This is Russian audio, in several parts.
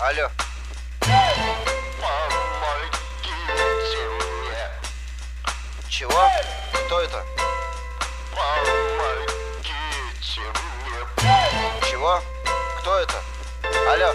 Алло. Помогите мне. Чего? Кто это? Помогите мне. Чего? Кто это? Алло.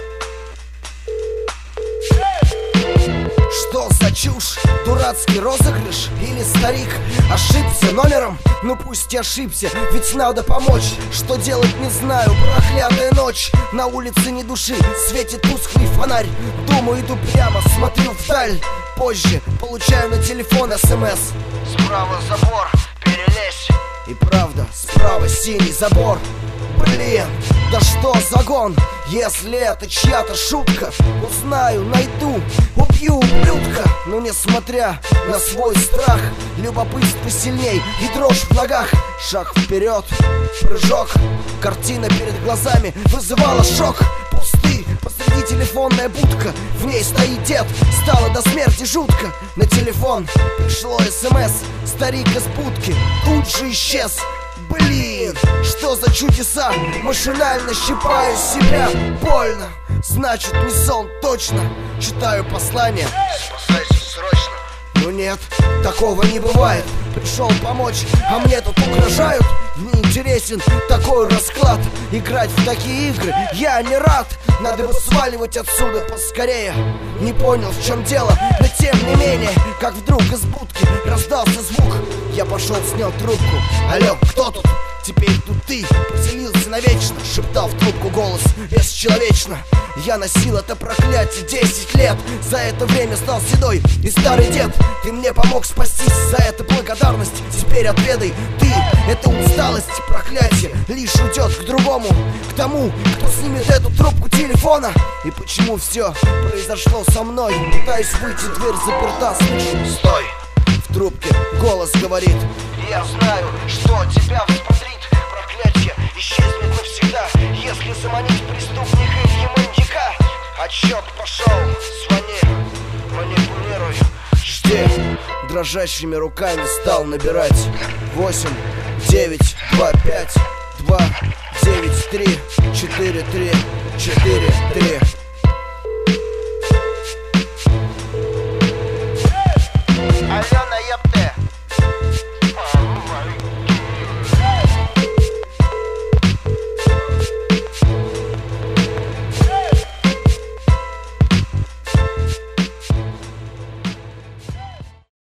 Что за чушь? Дурацкий розыгрыш? Или старик ошибся номером? Ну пусть и ошибся, ведь надо помочь. Что делать не знаю, проклятая ночь. На улице ни души, светит тусклый фонарь. Думаю, иду прямо, смотрю вдаль. Позже получаю на телефон СМС. Справа забор, перелезь. И правда, справа синий забор. Блин, да что за гон? Если это чья-то шутка, узнаю, найду, убью ублюдка. Но несмотря на свой страх, любопытство сильней и дрожь в ногах. Шаг вперед, прыжок, картина перед глазами вызывала шок. Пусты, посреди телефонная будка, в ней стоит дед, стало до смерти жутко. На телефон пришло СМС, старик из будки тут же исчез. Блин, что за чудеса? Машинально щипаю себя. Больно, значит не сон точно. Читаю послание. Спасайся срочно. Ну нет, такого не бывает. Пришел помочь, а мне тут угрожают. Мне интересен такой расклад. Играть в такие игры я не рад. Надо бы сваливать отсюда поскорее. Не понял, в чем дело, но тем не менее, как вдруг из будки раздался звук. Я пошел, снял трубку. Алло, кто тут? Теперь тут ты поселился навечно. Шептал в трубку голос бесчеловечно. Я носил это проклятие 10 лет. За это время стал седой и старый дед. Ты мне помог спастись, за это благодарность. Теперь отведай ты, это усталость, проклятие лишь уйдет к другому, к тому, кто снимет эту трубку телефона. И почему все произошло со мной? Пытаюсь выйти, дверь заперта, слышу. Стой. В трубке голос говорит: Я знаю, что тебя взбодрит. Проклятие исчезнет навсегда, если заманить преступника или маньяка. Отсчет пошел, звони, манипулируй, жди. Дрожащими руками стал набирать 8, 9, 2, 5, 2, 9, 3, 4, 3, 4, 3.